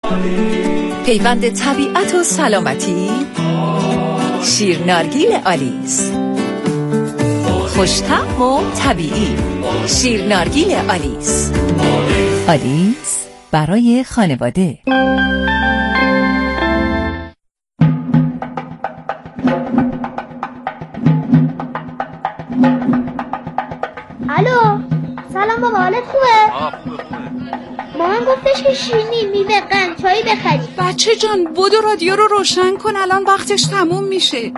پیوند طبیعت و سلامتی. شیر نارگیل آلیس، خوش‌طعم و طبیعی. شیر نارگیل آلیس. آلیس برای خانواده. الو، سلام بابا، حالت خوبه؟ خوبه. مامان گفتش که شیرینی، میوه، قند، چایی بخری. بچه جان بدو رادیو رو روشن کن، الان وقتش تموم میشه.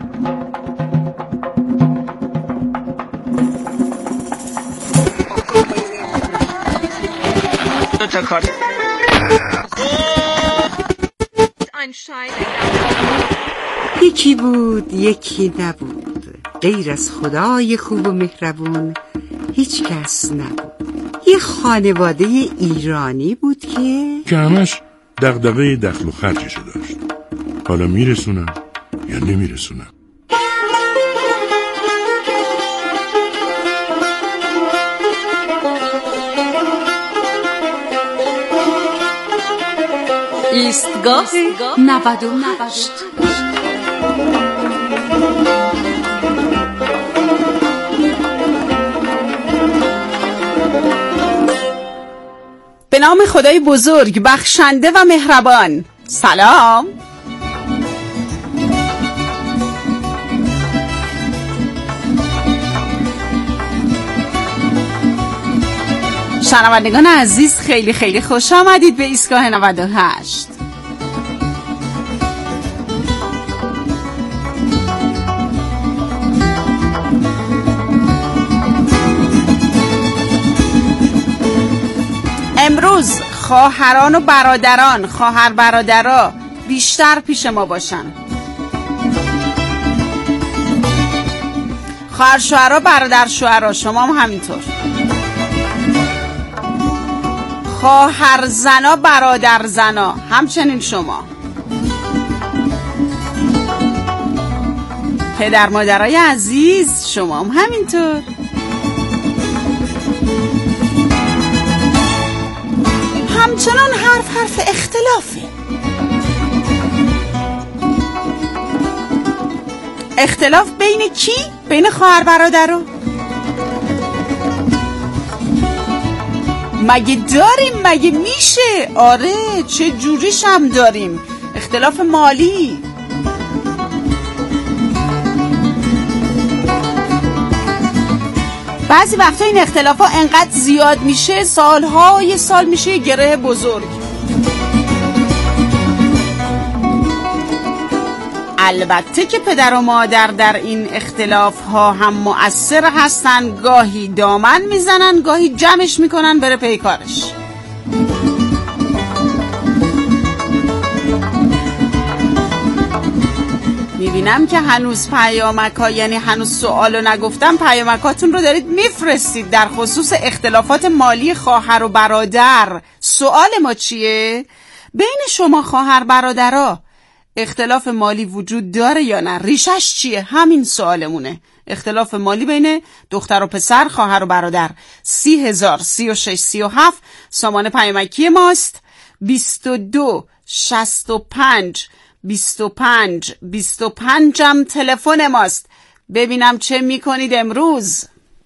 یکی بود یکی نبود، غیر از خدای خوب و مهربون هیچ کس نبود. یه خانواده ایرانی بود که همش دغدغه دخل و خرجشو داشت. حالا میرسونم یا نمیرسونم. ایستگاه 98. به نام خدای بزرگ بخشنده و مهربان. سلام. شنوندگان عزیز، خیلی خیلی خوش آمدید به ایستگاه 98. امروز خواهران و برادران، خواهر برادرها بیشتر پیش ما باشن. خواهر شوهرها، برادر شوهرها، شما هم همینطور. خواهر زنا، برادر زنا، همچنین شما. پدر مادرای عزیز، شما هم همینطور. همچنان حرف اختلافه. اختلاف بین کی؟ بین خواهر برادرها؟ مگه داریم؟ مگه میشه؟ آره، چه جوریش هم داریم. اختلاف مالی. بعضی وقتا این اختلاف ها انقدر زیاد میشه، سالهای سال میشه یه گره بزرگ. البته که پدر و مادر در این اختلاف ها هم مؤثر هستن. گاهی دامن میزنن، گاهی جمعش میکنن بره پی کارش. میبینم که هنوز پیامک‌ها، یعنی هنوز سوالو نگفتم، پیامکاتون رو دارید میفرستید در خصوص اختلافات مالی خواهر و برادر. سوال ما چیه؟ بین شما خواهر برادرها اختلاف مالی وجود داره یا نه؟ ریشش چیه؟ همین سوالمونه. اختلاف مالی بین دختر و پسر، خواهر و برادر. 30,000 36 37 سامان پیامکی ماست. 22 65 25 25 هم تلفن ماست. ببینم چه میکنید امروز.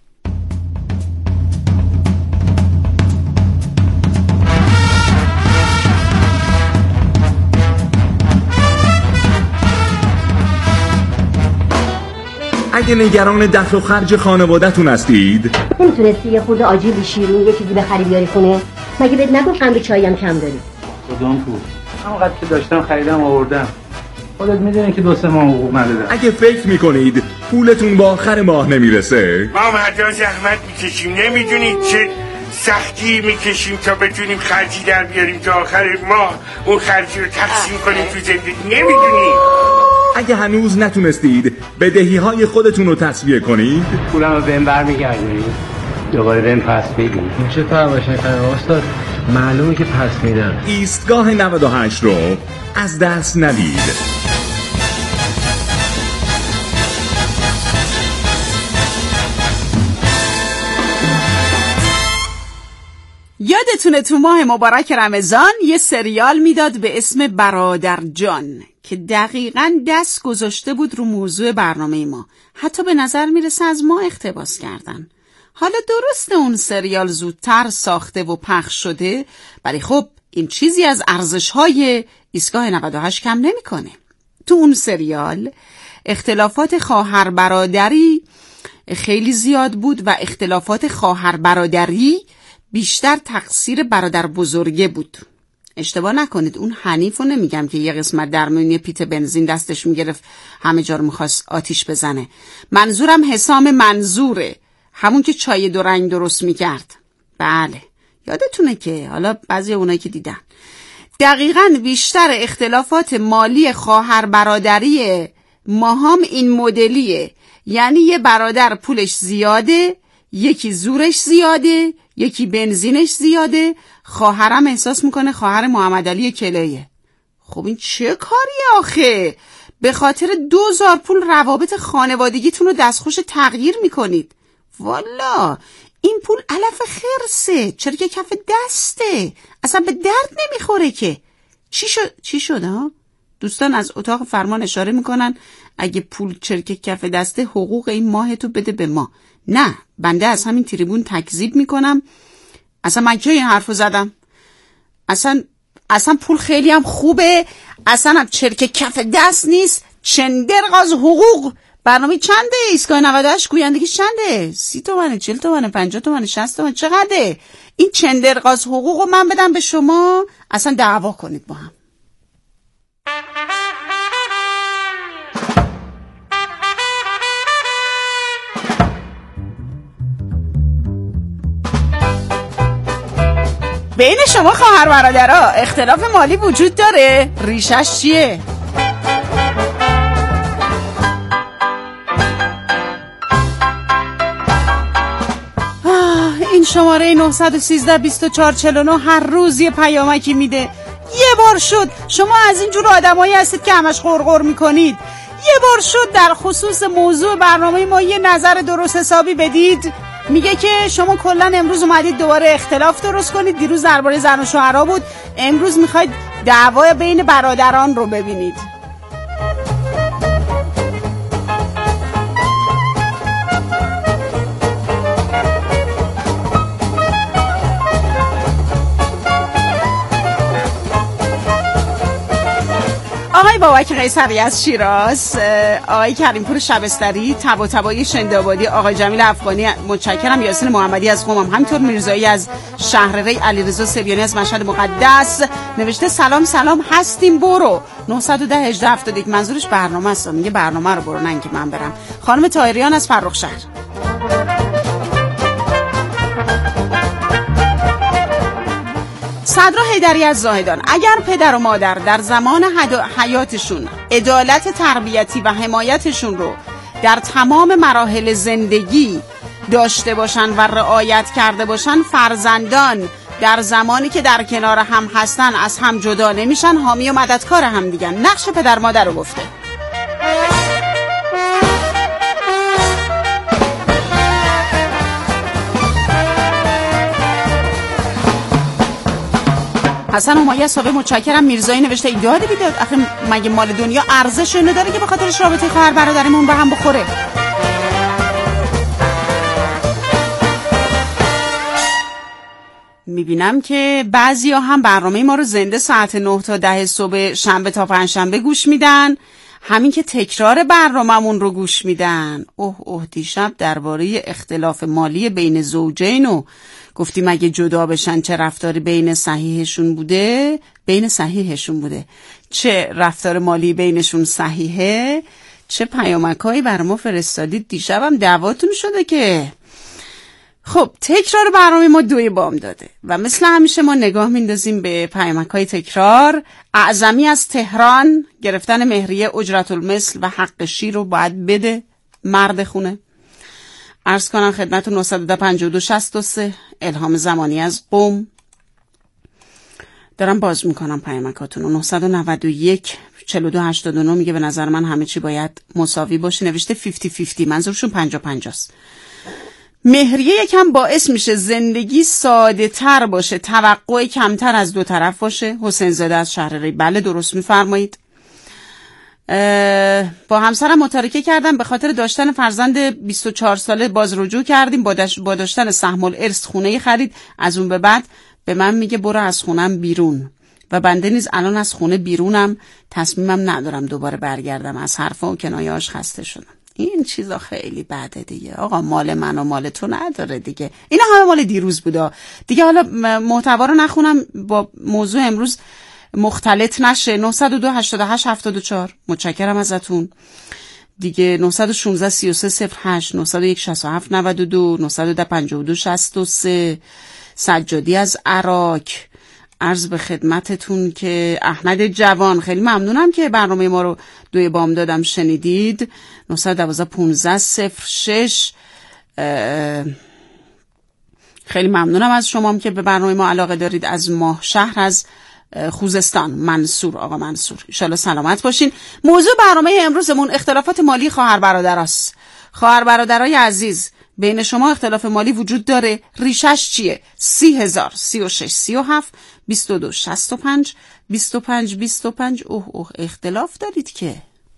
اگه نگران دخل و خرج خانواده‌تون هستید، نمیتونستی یه خورده آجیل شیرین یه چیزی بخری بیاری خونه؟ مگه بهت نگفت قند چایی هم کم داری؟ کدوم پول؟ همونقدر که داشتم خریدم آوردم. خودت میدونی که 2-3 ماه حقوق ندادم. اگه فکر میکنید پولتون با آخر ماه نمیرسه، ما مردا زحمت میکشیم، نمیدونید چه سختی میکشیم تا بتونیم خرجی در بیاریم تا آخر ماه اون خرجی رو تقسیم کنیم تو زندگی. نمیدونید اگه هنوز نتونستید بدهی‌های خودتون رو تسویه کنید، پولم رو بهم برمیگردونید، دوباره بهم پس بدید. چه پرواشه استاد، معلومه که پس میدم. ایستگاه 98 رو از دست ندید. یادتونه تو ماه مبارک رمضان یه سریال میداد به اسم برادر جان که دقیقاً دست گذاشته بود رو موضوع برنامه ما. حتی به نظر میرسه از ما اقتباس کردن. حالا درسته اون سریال زودتر ساخته و پخش شده، ولی خب این چیزی از ارزش‌های ایستگاه 98 کم نمی‌کنه. تو اون سریال اختلافات خواهر برادری خیلی زیاد بود و اختلافات خواهر برادری بیشتر تقصیر برادر بزرگه بود. اشتباه نکنید، اون حنیفو نمیگم که یه قسمت در میون یه پیت بنزین دستش میگرفت همه جا رو میخواست آتیش بزنه. منظورم حسام منظوره، همون که چای دو رنگ درست میکرد. بله یادتونه که حالا بعضی اونایی که دیدن دقیقاً بیشتر اختلافات مالی خواهر برادری ماهام این مدلیه. یعنی یه برادر پولش زیاده، یکی زورش زیاده، یکی بنزینش زیاده، خواهرم احساس میکنه خواهر محمد علی کلایه. خب این چه کاری آخه؟ به خاطر 2000 پول روابط خانوادگیتون رو دستخوش تغییر میکنید. والا این پول علف خرسه، چرا که کف دسته، اصلا به درد نمیخوره که. چی شد ها؟ دوستان از اتاق فرمان اشاره میکنن اگه پول چرک کف دسته حقوق این ماه تو بده به ما. نه، بنده از همین تریبون تکذیب میکنم. اصلا من که این حرفو زدم؟ اصلا پول خیلی هم خوبه، اصلا هم چرک کف دست نیست. چندرغاز حقوق. برنامه چنده؟ ایستگاه 98 گویندگی چنده؟ 30 تومنه، 40 تومنه، 50 تومنه، 60 تومنه، چقدره؟ این چندرغاز حقوقو من بدم به شما؟ اصلا دعوا کنید با هم. بین شما خواهر برادرها اختلاف مالی وجود داره؟ ریشش چیه؟ این شماره 913 24 49 هر روز یه پیامکی میده. یه بار شد شما از اینجور آدمایی هستید که همش غرغر میکنید. یه بار شد در خصوص موضوع برنامه ما یه نظر درست حسابی بدید. میگه که شما کلا امروز اومدید دوباره اختلاف درست کنید. دیروز درباره زن و شوهرها بود، امروز میخواید دعوای بین برادران رو ببینید. آقای بابک قیصری از شیراز، آقای کریمپور شبستری، تبا شندابادی، آقای جمیل افغانی، متشکرم. یاسین محمدی از قم، همینطور میرزایی از شهر ری، علیرضا سریانی از مشهد مقدس نوشته سلام هستیم برو. 910 18 71 منظورش برنامه است، میگه برنامه رو برو، نه که من برم. خانم طاهریان از فرخ شهر. صدرا حیدری از زاهدان، اگر پدر و مادر در زمان حیاتشون عدالت تربیتی و حمایتشون رو در تمام مراحل زندگی داشته باشن و رعایت کرده باشن، فرزندان در زمانی که در کنار هم هستن از هم جدا نمیشن، حامی و مددکار هم دیگن. نقش پدر مادر رو گفته. حسن همایی از صاحب متشکرم. میرزایی نوشته ایداد بیداد، آخه مگه مال دنیا ارزش نداره که به خاطرش رابطه خواهر برادرمون به هم بخوره؟ میبینم که بعضیا هم برنامه ما رو زنده ساعت 9 تا 10 صبح شنبه تا پنجشنبه گوش میدن، همین که تکرار برنامه‌مون رو گوش میدن. اوه دیشب درباره اختلاف مالی بین زوجین و گفتیم اگه جدا بشن چه رفتاری بین صحیحشون بوده، چه رفتار مالی بینشون صحیحه، چه پیامکایی بر ما فرستادید. دیشبم دعواتون شده که خب تکرار برنامه ما 2 بام داده و مثل همیشه ما نگاه میندازیم به پیامک‌های تکرار. اعظمی از تهران، گرفتن مهریه اجرت المثل و حق شیر رو باید بده مرد خونه. عرض کنم خدمتون 952 63. الهام زمانی از قم، دارم باز میکنم پیامکاتون. 991 42 89 میگه به نظر من همه چی باید مساوی باشه. نوشته 50-50، منظورشون 50-50 است. مهریه یکم باعث میشه زندگی ساده تر باشه، توقع کمتر از دو طرف باشه. حسین زاده از شهرری. بله درست میفرمایید. با همسرم متارکه کردم، به خاطر داشتن فرزند 24 ساله باز رجوع کردیم. با داشتن سهم الارث خونه خرید. از اون به بعد به من میگه برو از خونم بیرون و بنده نیز الان از خونه بیرونم، تصمیمم ندارم دوباره برگردم. از حرفا و کنایه‌اش خسته شدم. این چیزا خیلی بده دیگه. آقا مال من و مال تو نداره دیگه. اینا همه مال دیروز بودا دیگه. حالا محتوا رو نخونم با موضوع امروز مختلط نشه. 902 88 74 متشکرم ازتون دیگه. 916 33 08 901 67 92 910 52 63. سجادی از عراق. عرض به خدمتتون که احمد جوان، خیلی ممنونم که برنامه ما رو 2 بامدادم شنیدید. 912 15 06. خیلی ممنونم از شما که به برنامه ما علاقه دارید. از ماه شهر از خوزستان منصور، آقا منصور، ان شاءالله سلامت باشین. موضوع برنامه امروزمون اختلافات مالی خواهر برادراست. خواهر برادرای عزیز، بین شما اختلاف مالی وجود داره، ریشش چیه؟ 30,000 36 37 22 65 25 25. اوه اختلاف دارید که.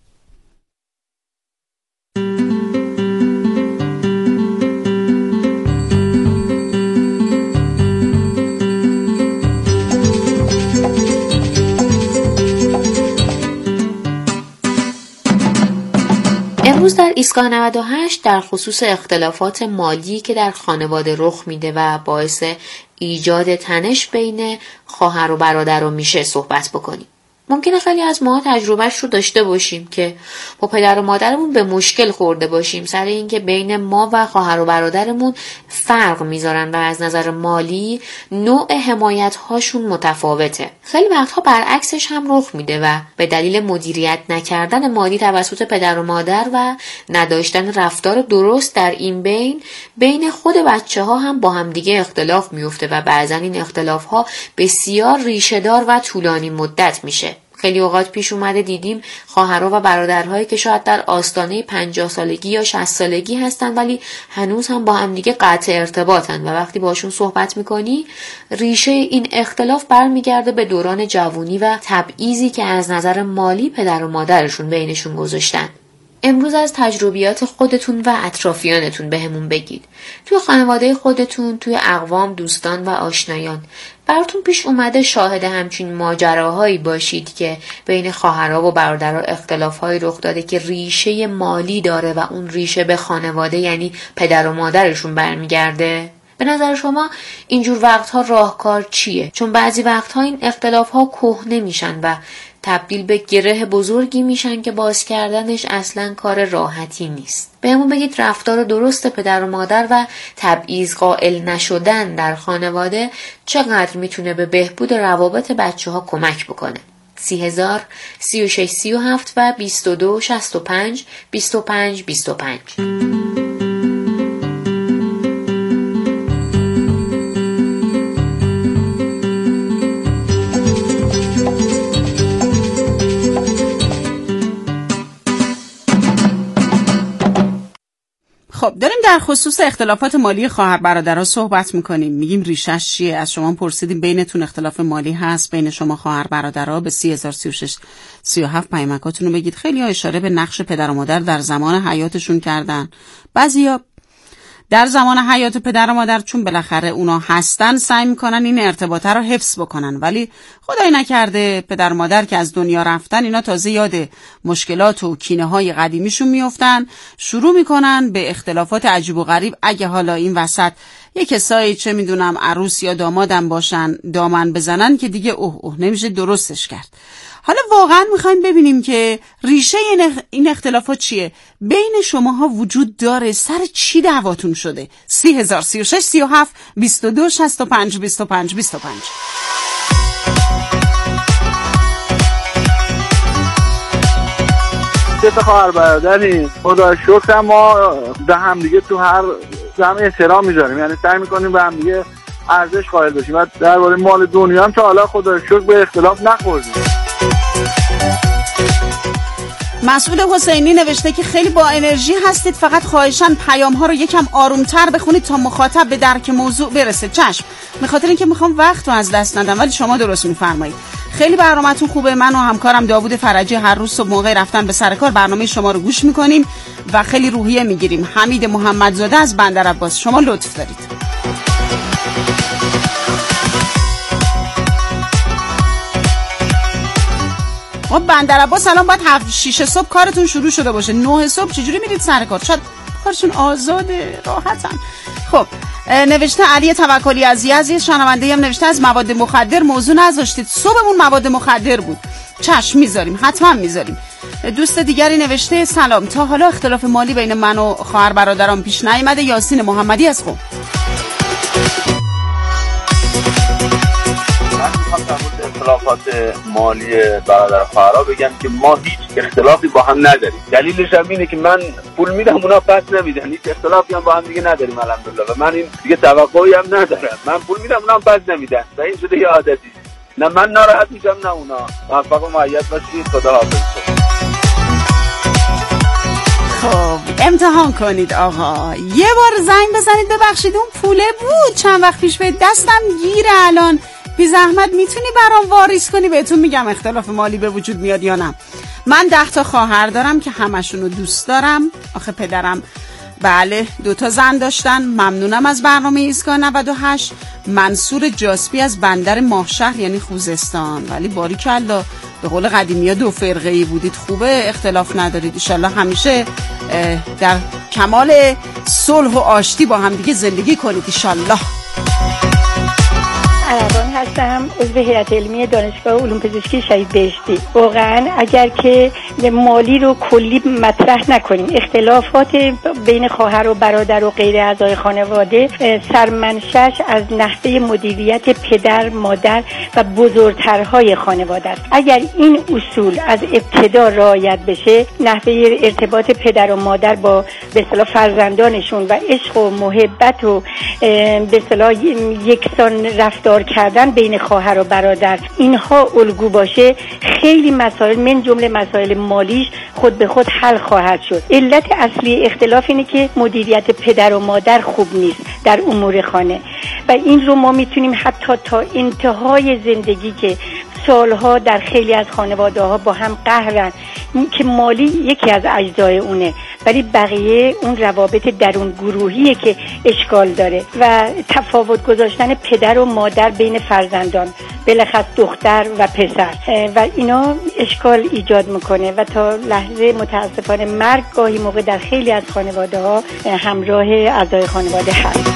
امروز در ایستگاه 98 در خصوص اختلافات مالی که در خانواده رخ میده و باعث ایجاد تنش بین خواهر و برادر میشه صحبت بکنیم. ممکنه خیلی از ما تجربهش رو داشته باشیم که با پدر و مادرمون به مشکل خورده باشیم سر این که بین ما و خواهر و برادرمون فرق میذارن و از نظر مالی نوع حمایت هاشون متفاوته. خیلی وقتها برعکسش هم رخ میده و به دلیل مدیریت نکردن مالی توسط پدر و مادر و نداشتن رفتار درست در این بین خود بچه ها هم با هم دیگه اختلاف میفته و بعضا این اختلاف ها بسیار ریشه‌دار و طولانی مدت میشه. خیلی اوقات پیش اومده دیدیم خواهرها و برادرهایی که شاید در آستانه 50 سالگی یا 60 سالگی هستن ولی هنوز هم با هم دیگه قطع ارتباطن و وقتی باشون صحبت میکنی ریشه این اختلاف برمیگرده به دوران جوانی و تبعیضی که از نظر مالی پدر و مادرشون بینشون گذاشتن. امروز از تجربیات خودتون و اطرافیانتون بهمون بگید. توی خانواده خودتون، توی اقوام، دوستان و آشنایان براتون پیش اومده شاهد همچین ماجراهایی باشید که بین خواهرها و برادرها اختلاف‌هایی رخ داده که ریشه مالی داره و اون ریشه به خانواده یعنی پدر و مادرشون برمیگرده؟ به نظر شما اینجور وقتها راهکار چیه؟ چون بعضی وقتها این اختلاف‌ها کهنه میشن و تبدیل به گره بزرگی میشن که باز کردنش اصلا کار راحتی نیست. بهمون بگید رفتار درست پدر و مادر و تبعیض قائل نشدن در خانواده چقدر میتونه به بهبود روابط بچه‌ها کمک بکنه. 30,000 36 37 و 22 65 25 25. خب داریم در خصوص اختلافات مالی خواهر برادرها صحبت میکنیم. میگیم ریشش چیه؟ از شما پرسیدیم بینتون اختلاف مالی هست بین شما خواهر برادرها؟ به 30,000 36 37 پیامکاتون رو بگید. خیلی ها اشاره به نقش پدر و مادر در زمان حیاتشون کردن. بعضیا در زمان حیات پدر و مادر چون بالاخره اونا هستن سعی میکنن این ارتباطه رو حفظ بکنن، ولی خدای نکرده پدر و مادر که از دنیا رفتن اینا تازه یاد مشکلات و کینه های قدیمیشون میافتن، شروع میکنن به اختلافات عجیب و غریب. اگه حالا این وسط یه کسایی چه میدونم عروس یا دامادم باشن دامن بزنن که دیگه اوه نمیشه درستش کرد. حالا واقعا میخوایم ببینیم که ریشه این اختلافات چیه؟ بین شماها وجود داره؟ سر چی دعواتون شده؟ 30,000 36 37 22 65 25 25. سه تا خواهر برادریم. خدا شکر ما به هم دیگه تو هر هم احترام میذاریم، یعنی سعی میکنیم به هم دیگه ارزش قائل باشیم و درباره مال دنیا هم تا حالا خدا شکر به اختلاف نخوردیم. مسعود حسینی نوشته که خیلی با انرژی هستید، فقط خواهشاً پیام ها رو یکم آرومتر بخونید تا مخاطب به درک موضوع برسه. چشم، به خاطر اینکه میخوام وقت رو از دست ندم، ولی شما درست میفرمایید. خیلی برنامه‌تون خوبه. من و همکارم داوود فرجی هر روز صبح موقع رفتن به سر کار برنامه شما رو گوش میکنیم و خیلی روحیه میگیریم. حمید محمدزاده از بندرعباس، شما لطف دارید. بندرعباس الان باید 7-6 صبح کارتون شروع شده باشه. 9 صبح چجوری میرید سر کار؟ شاید کارشون آزاده، راحتن. خب نوشته علی توکلی از یزد، شنونده هم نوشته از مواد مخدر موضوع نذاشتید، صبحمون مواد مخدر بود. چشم میذاریم، حتما میذاریم. دوست دیگری نوشته سلام، تا حالا اختلاف مالی بین من و خواهر برادرام پیش نیامده. یاسین محمدی از خوب. اختلافات مالی برادر خواهرها بگم که ما هیچ اختلافی با هم نداریم. دلیلش هم اینه که من پول میدم اونا پس نمیدن، هیچ اختلافی هم با هم دیگه نداریم الحمدلله و من این دیگه توقعی هم ندارم. من پول میدم اونا پس نمیدن و این شده یه عادتی. نه من ناراحت میشم نه اونا. موفق و مؤید باشید. خدا حافظ. خب امتحان کنید آقا، یه بار زنگ بزنید ببخشید اون پوله بود چند وقت پیش به دستم گیره، الان بی زحمت میتونی برام واریز کنی؟ بهتون میگم اختلاف مالی به وجود میاد یا نه. من 10 خواهر دارم که همشونو دوست دارم. آخه پدرم بله 2 زن داشتن. ممنونم از برنامه ایستگاه 98. منصور جاسپی از بندر ماهشهر یعنی خوزستان. ولی باریکلا، به قول قدیمی 2 فرقه‌ای بودید، خوبه اختلاف ندارید. انشالله همیشه در کمال صلح و آشتی با هم دیگه زندگی کنید انشالله. عربان هستم، عضو هیئت علمی دانشگاه علوم پزشکی شهید بهشتی. واقعا اگر که مالی رو کلی مطرح نکنیم، اختلافات بین خواهر و برادر و غیر اعضای خانواده سرمنشأش از نحوه مدیریت پدر، مادر و بزرگترهای خانواده است. اگر این اصول از ابتدا رعایت بشه، نحوه ارتباط پدر و مادر با به اصطلاح فرزندانشون و عشق و محبت و به اصطلاح یکسان رفتار کردن بین خواهر و برادر، اینها الگو باشه، خیلی مسائل من جمله مسائل مالیش خود به خود حل خواهد شد. علت اصلی اختلاف اینه که مدیریت پدر و مادر خوب نیست در امور خانه و این رو ما میتونیم حتی تا انتهای زندگی که سالها در خیلی از خانواده ها با هم قهرن که مالی یکی از اجزای اونه، ولی بقیه اون روابط درون گروهیه که اشکال داره و تفاوت گذاشتن پدر و مادر بین فرزندان، بالاخص دختر و پسر، و اینا اشکال ایجاد میکنه و تا لحظه متاسفانه مرگ گاهی موقع در خیلی از خانواده ها همراه اعضای خانواده هست.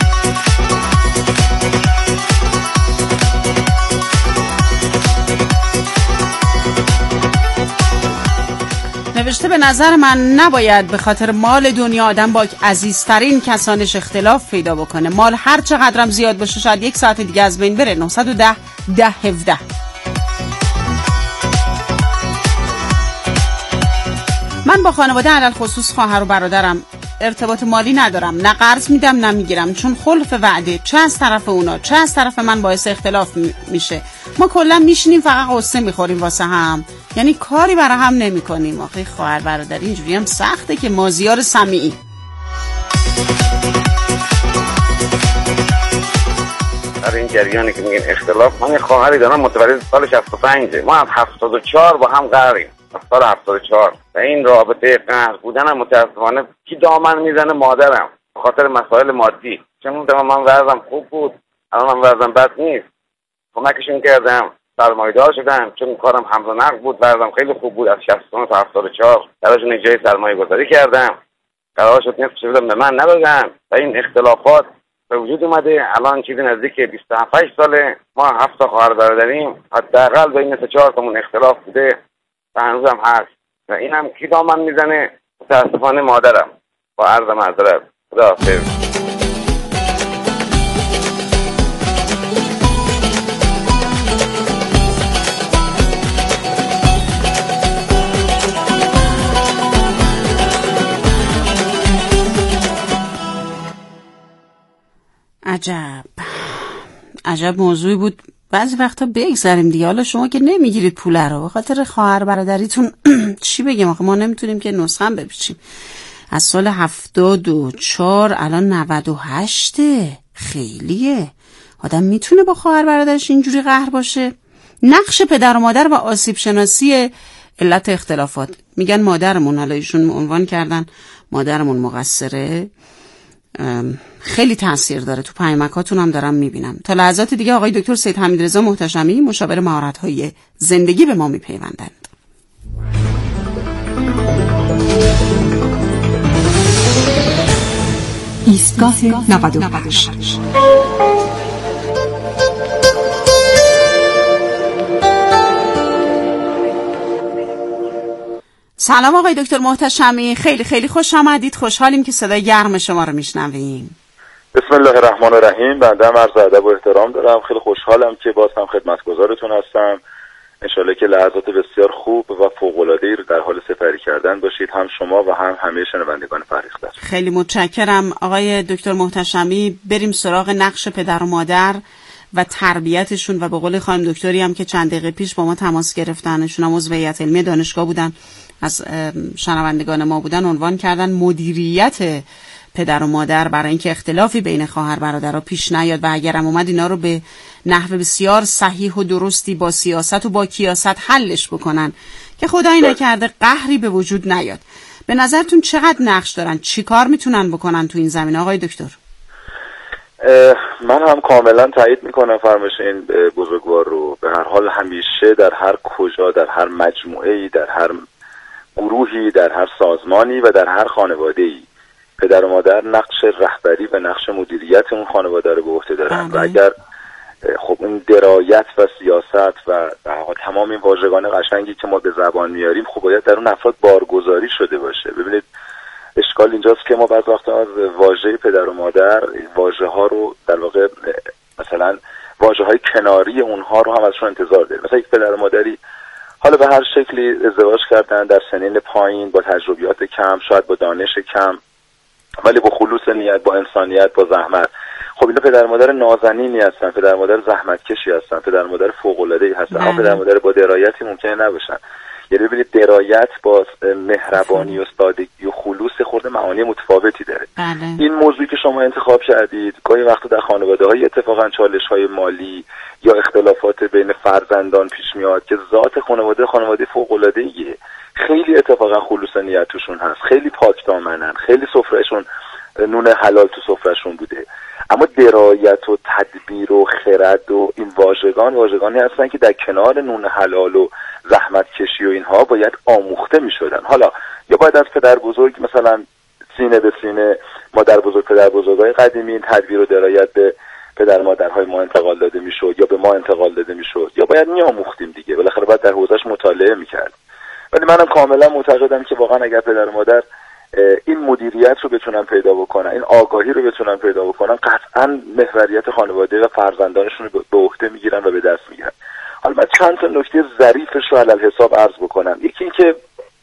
نوشته به نظر من نباید به خاطر مال دنیا آدم با عزیزترین کسانش اختلاف پیدا بکنه. مال هر چقدرم زیاد باشه شاید 1 ساعت دیگه از بین بره. 910 1017. من با خانواده علل خصوص خواهر و برادرم ارتباط مالی ندارم، نه قرض میدم نه میگیرم، چون خلف وعده چه از طرف اونا چه از طرف من باعث اختلاف میشه. ما کلا میشینیم فقط قصه میخوریم واسه هم، یعنی کاری برای هم نمی کنیم. آخه خواهر برادر اینجوری هم سخته که مازیار سمیعی. در این جریانی که میگن اختلاف، من خواهری دارم متولد سال 65، ما از 74 با هم قهریم، از سال 74 و این رابطه قهر بودن هم متاسفانه کی دامن میزنه؟ مادرم، به خاطر مسائل مادی. چون من وضعم خوب بود، الان من وضعم بد نیست، کمکشون کردم، سرمایه‌دار شدن، چون کارم حمل و نقل بود، وضعم خیلی خوب بود. از 69 تا 74 براشون یک جای سرمایه گذاری کردم، قرار شد نصفش بدم به من ندادن و این اختلافات به وجود اومده. الان چیزی نزدیک 27 ساله ما 7 تا خواهر برادریم، حداقل بین 3-4 تامون اختلاف بوده و هنوزم هست و اینم کی دامن میزنه؟ متاسفانه مادرم. با عرض معذرت، خداحافظ. عجب موضوعی بود بعضی وقتا بگذاریم دیگه. حالا شما که نمیگیرید پول رو به خاطر خواهر برادریتون چی بگیم آخه، ما نمیتونیم که نسخه هم بپیچیم. از سال 74 الان 98 خیلیه. آدم میتونه با خواهر برادرش اینجوری قهر باشه؟ نقش پدر و مادر و آسیب شناسی علت اختلافات. میگن مادرمون، حالا ایشون عنوان کردن مادرمون مقصره. خیلی تأثیر داره. تو پیامکاتون هم دارم میبینم. تا لحظات دیگه آقای دکتر سید حمیدرضا محتشمی، مشاور مهارت‌های زندگی، به ما میپیوندند. ایستگاه 95. سلام آقای دکتر محتشمی، خیلی خیلی خوش آمدید. خوشحالیم که صدای گرم شما رو میشنویم. بسم الله الرحمن الرحیم. بنده هم عرض ادب و احترام دارم. خیلی خوشحالم که باز هم خدمتگزارتون هستم. انشالله که لحظات بسیار خوب و فوق‌العاده‌ای رو در حال سپری کردن باشید، هم شما و هم همه شنوندگان فریختر. خیلی متشکرم آقای دکتر محتشمی. بریم سراغ نقش پدر و مادر و تربیتشون و به قول خانم دکتری هم که چند دقیقه پیش با ما تماس گرفتن، ایشون هم عضو هیئت علمی دانشگاه بودن، از شنوندگان ما بودن، عنوان کردن مدیریت پدر و مادر برای اینکه اختلافی بین خواهر برادرها پیش نیاد و اگرم اومد اینا رو به نحو بسیار صحیح و درستی با سیاست و با کیاست حلش بکنن که خدایی نکرده قهری به وجود نیاد. به نظرتون چقدر نقش دارن؟ چی کار میتونن بکنن تو این زمینه آقای دکتر؟ من هم کاملا تایید میکنم فرمایش این بزرگوار رو. به هر حال همیشه در هر کجا، در هر مجموعه‌ای، در هر گروهی، در هر سازمانی و در هر خانواده‌ای پدر و مادر نقش رهبری و نقش مدیریت اون خانواده رو به عهده دارن و اگر خب این درایت و سیاست و تمام این واژگان قشنگی که ما به زبان میاریم خب باید در اون افراد بارگذاری شده باشه. ببینید اشکال اینجاست که ما بعضی وقتا از واژه پدر و مادر واژه ها رو در واقع مثلا واژه های کناری اونها رو هم ازشون انتظار داریم. مثلا یک پدر و مادری حالا به هر شکلی ازدواج کردن در سنین پایین، با تجربیات کم، شاید با دانش کم، ولی با خلوص نیت، با انسانیت، با زحمت. خب اینا پدر مادر نازنینی هستن، پدر مادر زحمتکشی هستن، پدر مادر فوق‌العاده‌ای هستن. اما پدر مادر با درایتی ممکنه نباشن. یعنی ببینید درایت با مهربانی و سادگی و خلوص خورده معانی متفاوتی داره. این موضوعی که شما انتخاب کردید گاهی وقتا در خانواده‌های اتفاقا چالش‌های مالی یا اختلافات بین فرزندان پیش میاد که ذات خانواده فوق‌العاده‌ایه. خیلی اتفاقا خلوص نیت توشون هست، خیلی پاک دامنن، خیلی سفرهشون نون حلال تو سفرهشون بوده. اما درایت و تدبیر و خرد و این واژگانی هستن که در کنار نون حلال و زحمت کشی و اینها باید آموخته می شدن. حالا یا باید از پدر بزرگ مثلا سینه به سینه مادر بزرگ پدر بزرگای قدیمی این تدبیر و درایت به پدر مادرهای ما انتقال داده می شد یا به ما انتقال داده می شد، یا باید می آموختیم دیگه. بالاخره باید در حوزهش مطالعه می کرد. ولی منم کاملا معتقدم که واقعا اگر پدر مادر این مدیریت رو بتونن پیدا بکنن، این آگاهی رو بتونن پیدا بکنن، قطعا محوریت خانواده و فرزندانشون رو به عهده میگیرن و به دست میگیرن. حالا من چند تا نکته ظریفش رو علل حساب عرض بکنم. یکی این که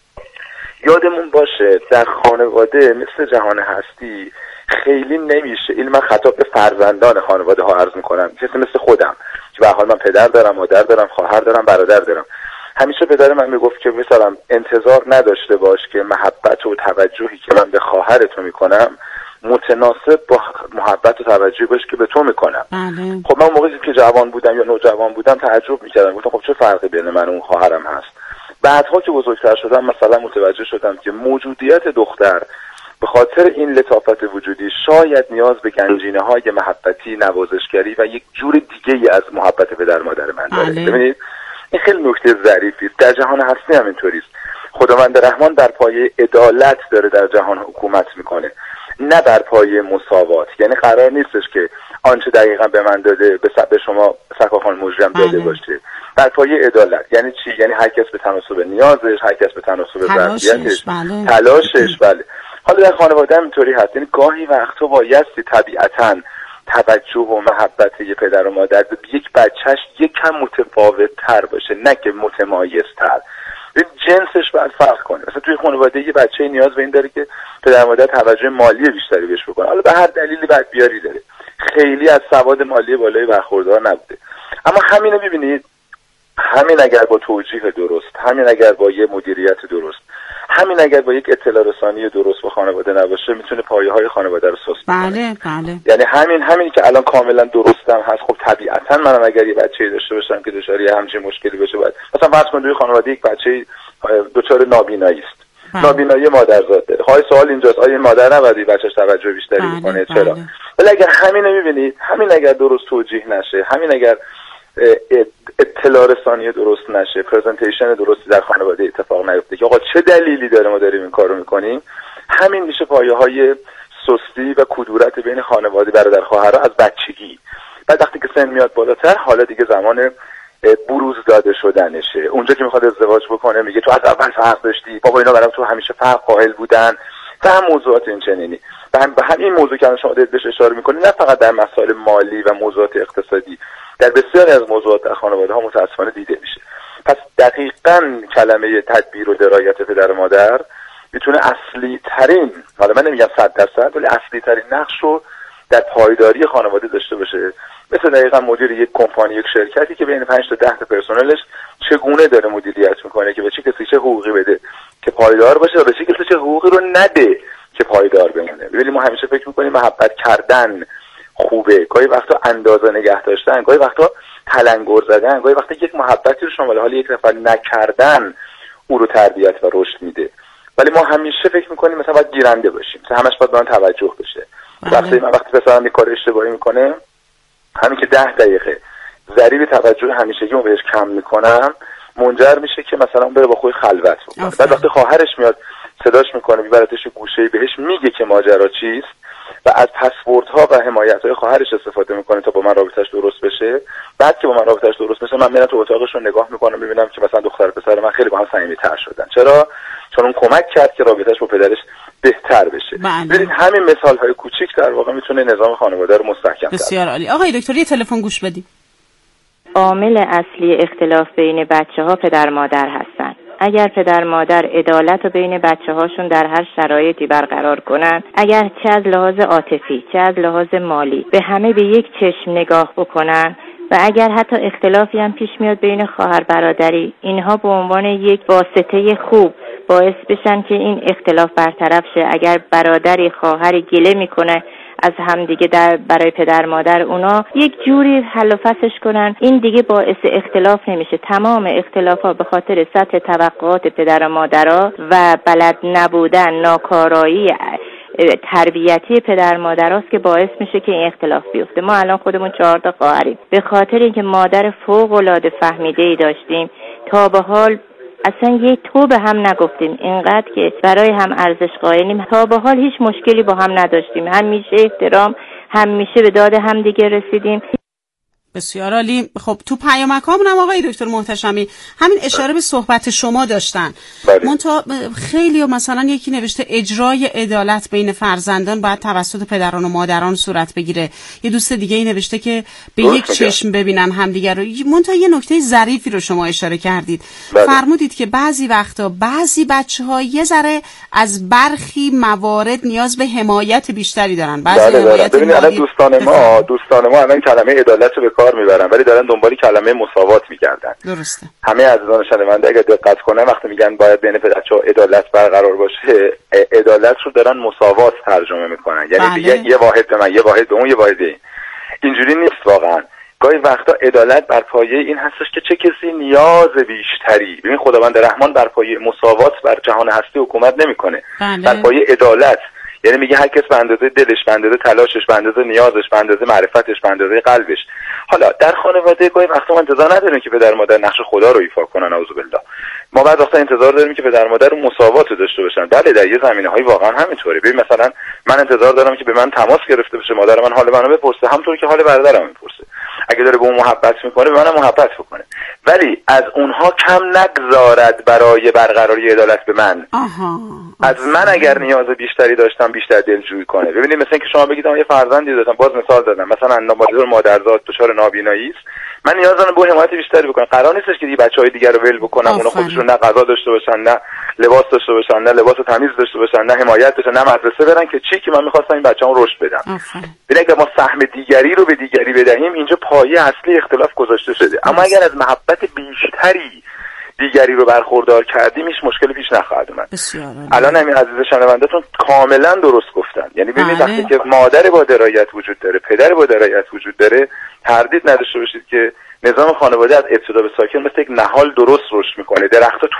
یادمون باشه در خانواده مثل جهان هستی خیلی نمیشه، این من خطاب به فرزندان خانواده ها عرض میکنم، کسی مثل خودم که به هر حال من پدر دارم، مادر دارم، خواهر دارم، برادر دارم. همیشه پدر من میگفت که مثلا انتظار نداشته باش که محبت و توجهی که من به خواهر تو میکنم متناسب با محبت و توجهی باشه که به تو میکنم. خب من موقعی که جوان بودم یا نوجوان بودم تعجب میکردم، گفتم خب چه فرقی بین من و اون خواهرم هست. بعدها که بزرگتر شدم مثلا متوجه شدم که موجودیت دختر به خاطر این لطافت وجودی شاید نیاز به گنجینه‌های محبتی، نوازشگری و یک جور دیگه‌ای از محبت پدر مادر من داره. ببینید این خیلی نکته ظریفی است. در جهان هستی هم اینطوری است. خداوند رحمان در پایه عدالت داره در جهان حکومت میکنه، نه بر پایه مساوات. یعنی قرار نیستش که آنچه دقیقاً به من داده به شما سکاخان مجرم داده باشه. بر پایه عدالت یعنی چی؟ یعنی هر کس به تناسب نیازش، هر کس به تناسب ظرفیتش، تلاشش. بله. حالا در خانواده هم اینطوری هست. یعنی گاهی وقتا بایستی طبیعتاً توجه و محبت یه پدر و مادر به یک بچهش یک کم متفاوت تر باشه، نه که متمایز تر. جنسش باید فرق کنه. مثلا توی خانواده یه بچه نیاز به این داره که پدر و مادر توجه مالی بیشتری بهش بکنه، حالا به هر دلیلی بعد بیاری داره، خیلی از سواد مالی بالای برخوردار نبوده. اما همینو ببینید، همین اگر با توجیه درست، همین اگر با یه مدیریت درست، همین اگر با یک اطلاع رسانی درست به خانواده نباشه، میتونه پایه‌های خانواده رو سست کنه. بله. یعنی همینی که الان کاملا درستم هست. خب طبیعتا منم اگر یه بچه‌ای داشته باشم که دچار همچین مشکلی بشه، باید مثلا فرض کنید توی خانواده یک بچه‌ای دچار نابینایی است. نابینایی مادرزاد داره. خواهی سوال اینجاست، آیا مادر نباید بچه‌ش توجه بیشتری بکنه؟ چرا؟ ولی اگر همین رو می‌بینید، همین اگر درست توجیه نشه، همین اگر اطلاع رسانی درست نشه، پرزنتیشن درستی در خانواده اتفاق نیفته که آقا چه دلیلی داره ما داریم این کارو میکنیم، همین میشه پایه‌های سستی و کدورت بین خانواده برادر خواهرها از بچگی. بعد وقتی که سن میاد بالاتر، حالا دیگه زمان بروز داده شدنشه. اونجا که میخواد ازدواج بکنه میگه تو از اول فرق داشتی، بابا اینا برام تو همیشه فرق قائل بودن و هم موضوعات این چنینی. به همین موضوع که شما دارید بهش اشاره میکنید، نه فقط در مسائل مالی و موضوعات اقتصادی، در بسیاری از موضوعات در خانواده ها متاسفانه دیده میشه. پس دقیقاً کلمه تدبیر و درایت پدر و مادر میتونه اصلی ترین، حالا من نمیگم 100%، ولی اصلی ترین نقش رو در پایداری خانواده داشته باشه. مثل دقیقاً مدیر یک کمپانی، یک شرکتی که بین 5 تا 10 تا پرسنلش چگونه داره مدیریت میکنه که به چه کسی چه حقوقی بده که پایدار باشه و به چه کسی چه حقوقی رو نده که پایدار بمونه. ببینید ما همیشه فکر میکنیم محبت کردن خوبه، گاهی وقتا اندازه نگه داشتن، گاهی وقتا تلنگر زدن، گاهی وقتا یک محبتی رو شامل حال یک نفر نکردن او رو تربیت و رشد میده. ولی ما همیشه فکر میکنیم مثلا باید گیرنده باشیم، مثلا همش باید به من توجه بشه. وقتی پسرم یه کار اشتباهی میکنه، همین که 10 دقیقه ضریب توجه همیشگی اون بهش کم میکنم، منجر میشه که مثلا اون بره با خودش خلوت بکنه. بعد وقتی خواهرش میاد صداش میکنه، میبرتش گوشه‌ای، بهش میگه که ماجرا چیست و از پسوردها و حمایت‌های خواهرش استفاده میکنه تا با من رابطش درست بشه. بعد که با من رابطش درست بشه، من میرم تو اتاقشون نگاه میکنم، میبینم که مثلا دختر پسر من خیلی با هم صمیمی‌تر شدن. چرا؟ چون اون کمک کرد که رابطش با پدرش بهتر بشه. ببینید همین مثال‌های کوچیک در واقع میتونه نظام خانواده رو مستحکم کنه. بسیار عالی. آقای دکتر یه تلفن گوش بدید. عامل اصلی اختلاف بین بچه‌ها پدر مادر هستن. اگر پدر مادر عدالت رو بین بچه‌هاشون در هر شرایطی برقرار کنن، اگر چه از لحاظ عاطفی چه از لحاظ مالی به همه به یک چشم نگاه بکنن و اگر حتی اختلافی هم پیش میاد بین خواهر برادری، اینها به عنوان یک واسطه خوب باعث بشن که این اختلاف برطرف شه. اگر برادری خواهری گله میکنه از هم دیگه برای پدر مادر، اونا یک جوری حل و فصلش کنن، این دیگه باعث اختلاف نمیشه. تمام اختلافات به خاطر سطح توقعات پدر و مادرها و بلد نبودن، ناکارایی تربیتی پدر مادرهاست که باعث میشه که این اختلاف بیفته. ما الان خودمون 4 تا خواهریم، به خاطر اینکه مادر فوق العاده فهمیده‌ای داشتیم، تا به حال اصلا یک تو به هم نگفتیم، اینقدر که برای هم ارزش قائلیم. تا به حال هیچ مشکلی با هم نداشتیم، همیشه احترام، همیشه به داد هم دیگه رسیدیم. بسیار عالی. خب تو پیامکامون هم آقای دکتر محتشمی همین اشاره به صحبت شما داشتن. منتها خیلی مثلا یکی نوشته اجرای عدالت بین فرزندان باید توسط پدران و مادران صورت بگیره. یه دوست دیگه ای نوشته که به یک چشم ببینن همدیگر رو. منتها یه نکته ظریفی رو شما اشاره کردید. فرمودید که بعضی وقتا بعضی بچه‌ها یه ذره از برخی موارد نیاز به حمایت بیشتری دارن. بعضی حمایت مالی. دوستان ما الان کلمه عدالت رو کار میبرن ولی دارن دنبال کلمه مساوات میگردن. درسته. همه عزیزان شنونده اگه دقت کنن وقتی میگن باید بین بچه‌ها عدالت برقرار باشه، عدالت رو دارن مساوات ترجمه میکنن. یعنی دیگه یه واحد به من، یه واحد به اون، یه واحد به این. اینجوری نیست واقعا. گاهی وقتا عدالت بر پایه این هستش که چه کسی نیاز بیشتری. ببین خداوند رحمان بر پایه مساوات بر جهان هستی حکومت نمیکنه. بر پایه عدالت، یعنی میگه هر کس به اندازه دلش، به اندازه تلاشش، به اندازه نیازش، به اندازه معرفتش، به اندازه قلبش. حالا در خانواده گاهی وقتا ما انتظار نداریم که پدر مادر نقش خدا رو ایفا کنن، اعوذ بالله. ما بعضی وقتا انتظار داریم که پدر مادر رو مساوات داشته باشن. بله در یه زمینه‌های واقعا همینطوره. ببین مثلا من انتظار دارم که به من تماس گرفته بشه، مادر من حال منو بپرسه، همونطور که حال برادرم میپرسه. اگه داره به اون محبت میکنه به منم محبت بکنه. ولی از اونها کم نگذارد برای برقراری عدالت به من. از من اگر نیاز بیشتری داشتم بیشتر دلجویی کنه. ببینید مثلا که شما بگید من یه فرزندی داشتم، باز مثال زدم، مثلا مادرزاد دچار نابینایی است، من نیاز دارم به حمایت بیشتری بکنم. قرار نیستش که بچه‌های دیگر رو ول بکنم، اونا خودشون نه غذا داشته باشن، نه لباس داشته باشن، نه لباس تمیز داشته باشن، نه حمایت داشته، نه مدرسه برن که چی که من میخواستم این بچه‌ام رشد بدم. ببین اگه ما سهم دیگری رو به دیگری بدهیم اینجا پایه اصلی اختلاف گذاشته شده. اما اگر از محبت بیشتری دیگری رو برخوردار کردیم هیچ مشکلی پیش نخواهد اومد. الان همین عزیز شنونده‌تون کاملا درست گفتن. یعنی ببینید وقتی که مادر با درایت وجود داره، پدر با درایت وجود داره، تردید نداشته باشید که نظام خانواده از ابتدا به ساکن مثل یک نهال درست رشد میکنه. درخت‌ها